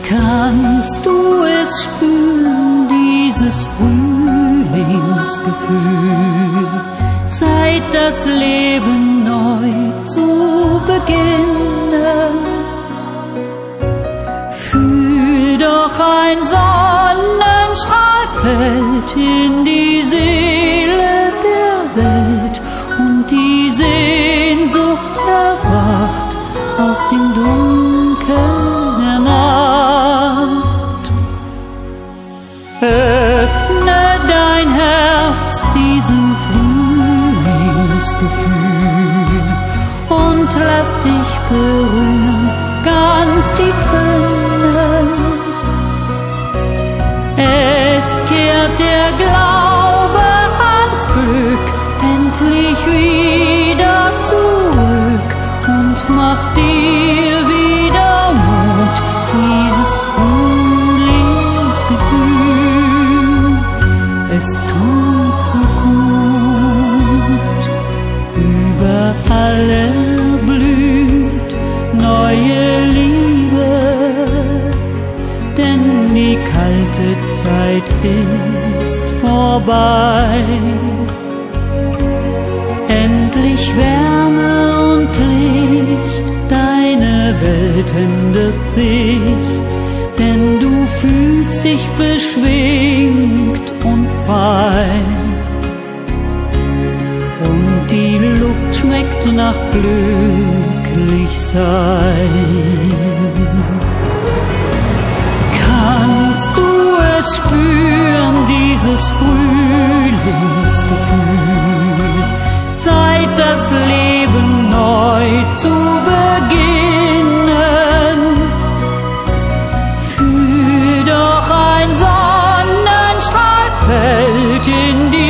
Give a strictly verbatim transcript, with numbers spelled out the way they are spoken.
Kannst du es spüren, dieses Frühlingsgefühl? Zeit, das Leben neu zu beginnen. Fühl doch ein Sonnenstrahl fällt in die Seele der Welt und die Sehnsucht erwacht aus dem Dunkel der Nacht. Öffne dein Herz diesem Frühlingsgefühl und lass dich berühren, ganz tief drinnen. Es kehrt der Glaube ans Glück endlich wieder zurück und macht dir wieder Mut, dieses Frühlingsgefühl. Es tut so gut, überall erblüht neue Liebe, denn die kalte Zeit ist vorbei. Endlich Wärme und Licht, deine Welt ändert sich, denn du fühlst dich beschwingt und frei. Und die Luft schmeckt nach Glücklichsein. Kannst du es spüren, dieses Frühlingsgefühl? Zeit, das Leben neu zu beginnen. Fühl doch ein Sonnenstrahl fällt in die